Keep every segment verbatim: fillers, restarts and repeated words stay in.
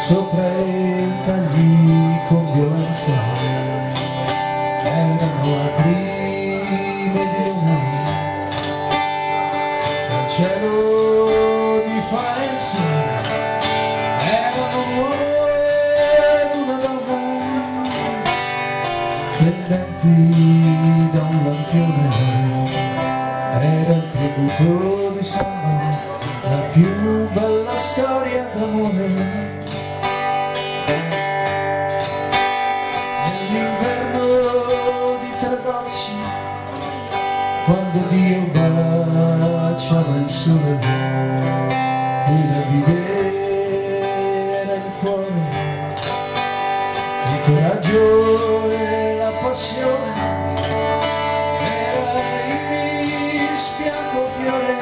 sopra i tagli con violenza, erano lacrime di luna, dal cielo di Faenza, erano un uomo ed una donna, pendenti da un lampione, era il tributo di sangue, la più bella storia d'amore. Quando Dio baciava il sole, lui la vide, era il cuore, il coraggio e la passione, era iris bianco fiore,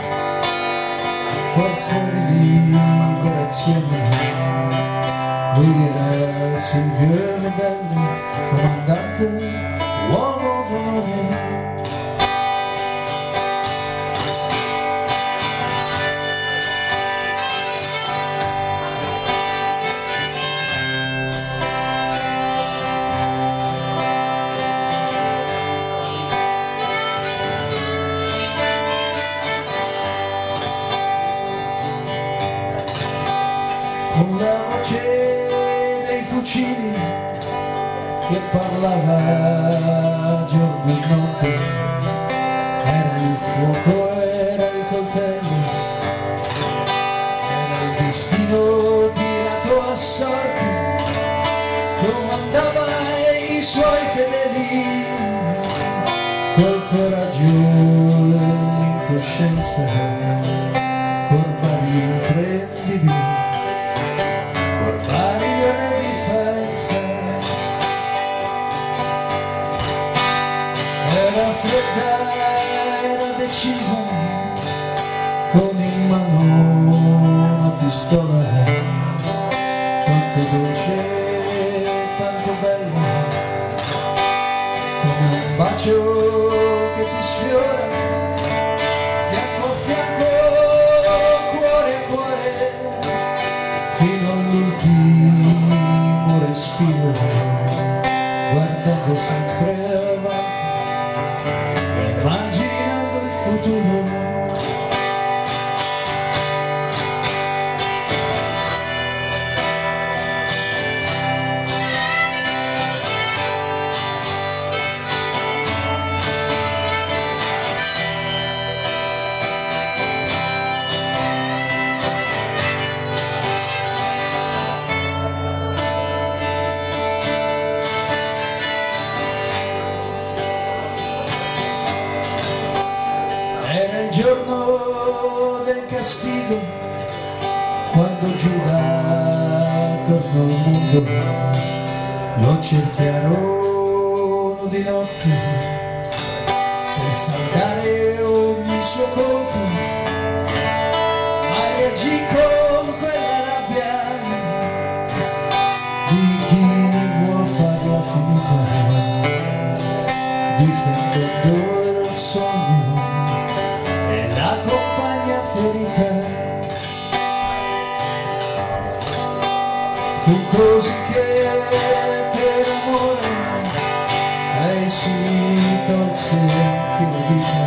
forza di liberazione. Lui era Silvio e Rebelle, comandante, uomo d'onore. Con la voce dei fucili che parlava giorno e notte, era il fuoco, era il coltello, era il destino tirato a sorte, comandava i suoi fedeli, col coraggio e l'incoscienza, corbari imprendibili. Era fredda, era decisa, con in mano una pistola, tanto dolce, tanto bella, come un bacio che ti sfiora, fianco a fianco, cuore a cuore, fino all'ultimo respiro, guardando sempre avanti, immaginando il futuro. Era il giorno del castigo, quando Giuda tornò al mondo, lo cerchiarono di notte per saldare ogni suo conto, ma reagì con quella rabbia di chi vuol farla finita, difendendo il sogno e la compagna ferita. Fu così che per amore lei si tolse anche la vita,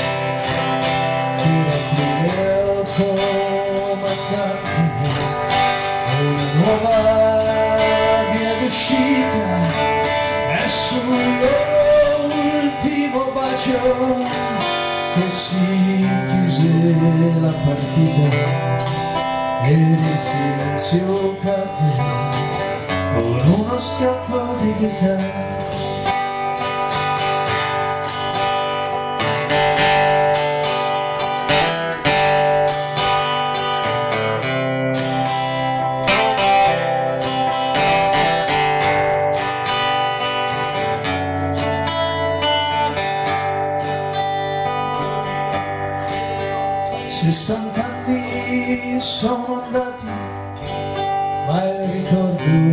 per aprire al comandante una nuova via d'uscita, e sul loro ultimo bacio che si chiuse la partita, ed il silenzio cadde con uno schiaffo di chitarra. Sessant'anni sono andati, ma il ricordo